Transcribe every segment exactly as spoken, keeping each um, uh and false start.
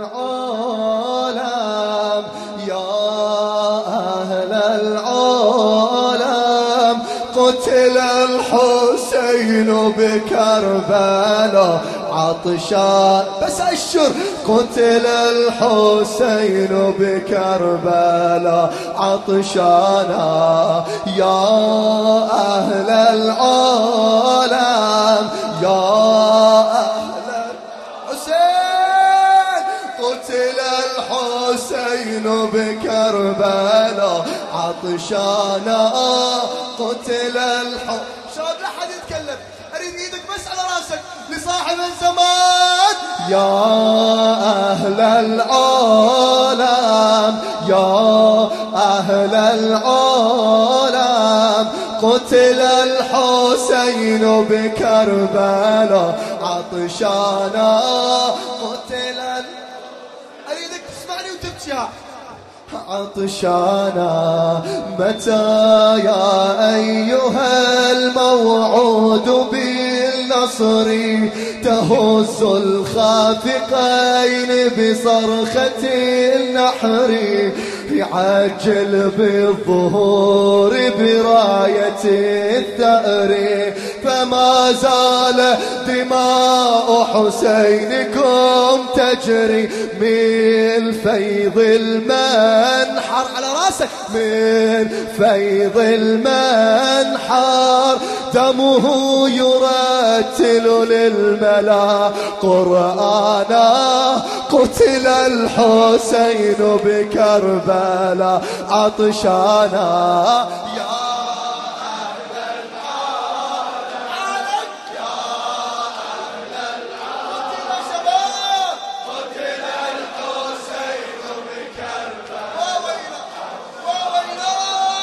العالم يا أهل العالم قتل الحسين بكربلاء عطشان بس أشر قتل الحسين بكربلاء عطشانا يا أهل العالم يا أهل الحسين قتل الحسين بكربلاء عطشانا قتل الحسين شاب لا حد يتكلم أريد إيدك بس على راسك لصاحب الزمان يا أهل العالم يا أهل العالم قتل الحسين بكربلاء عطشانا قتل ال... أريدك تسمعني وتبكي عطشانا متى يا أيها الموعود بالنصر تهز الخافقين بصرخة النحر يعجل بالظهور براية الثأر فما زال دماء حسينكم تجري من فيض المنحر على راسك من فيض المنحر دمه يرتل للملا قرآنا قتل الحسين بكربلاء عطشانا يا أهل العالم يا أهل العالم قتل الحسين بكربلاء وويلا وويلا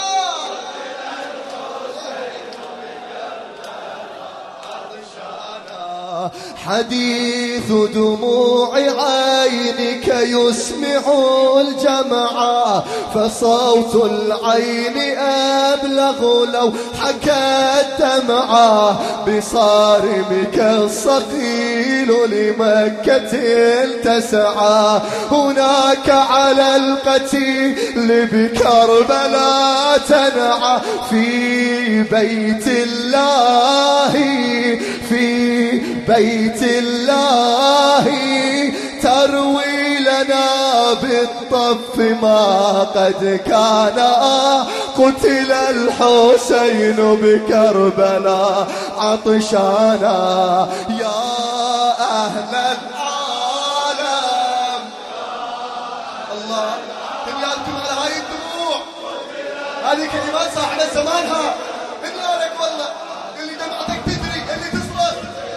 حديث دموع عينك يسمع الجمع فصوت العين أبلغ لو حكى الدمع بصارمك الصقيل لمكة تسعى هناك على القتيل بكربلاء تنعى في بيت الله في بيت الله تروي لنا بالطف ما قد كان قتل الحسين بكربلاء عطشانا يا أهل العالم الله تبيانكم على هاي الدموع هذه كلمات صاحب زمانها إلا لك والله اللي دمعتك تدري اللي تصرخ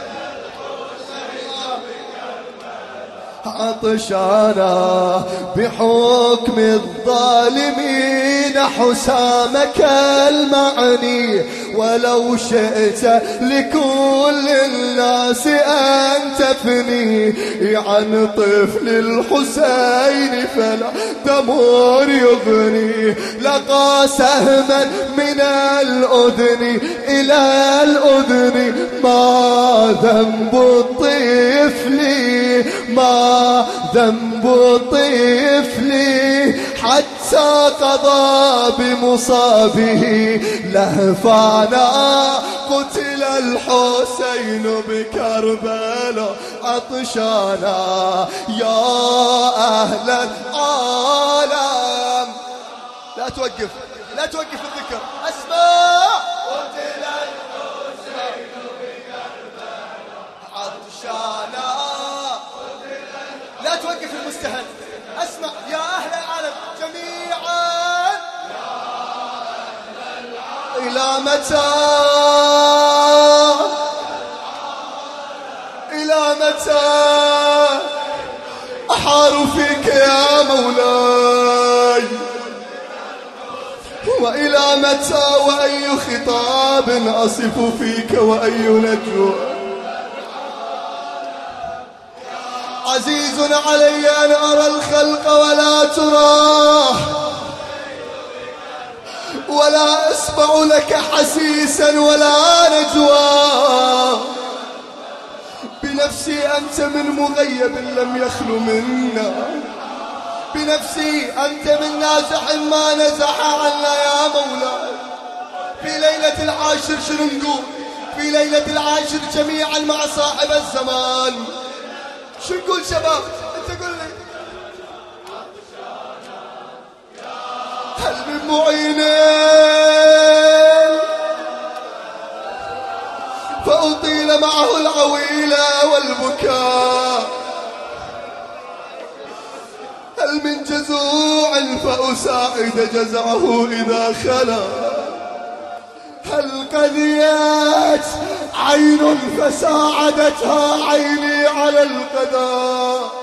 عطشانا بحكم الظالمين حسامك المعني ولو شئت لكل الناس أن تفني عن طفل الحسين فلا دمر يغني لقى سهما من الأذن إلى الأذن ما ذنب الطفل ما ذنب الطفل حتى قضى بمصابه لهفانا قتل الحسين بكربلاء عطشانا يا أهل العالم لا توقف لا توقف الذكر اسمع قتل الحسين بكربلاء عطشانا لا توقف المستهل اسمع يا أهل العالم جميعا يا أهل العالم إلى متى إلى متى أحار فيك يا مولاي وإلى متى وأي خطاب أصف فيك وأي نجوى عزيز علي أن أرى الخلق ولا تراه ولا أسمع لك حسيسا ولا نجوى بنفسي أنت من مغيب لم يخلو منا، بنفسي أنت من نازح ما نزح عنا يا مولاي. في ليلة العاشر شنو نقول؟ في ليلة العاشر جميعا مع صاحب الزمان. شو نقول شباب؟ انت قل لي. هل من معينين فأطيل معه العويلة والبكاء، هل من جزوع فأساعد جزعه إذا خلا، هل قذيت عين فساعدتها عيني على القذى.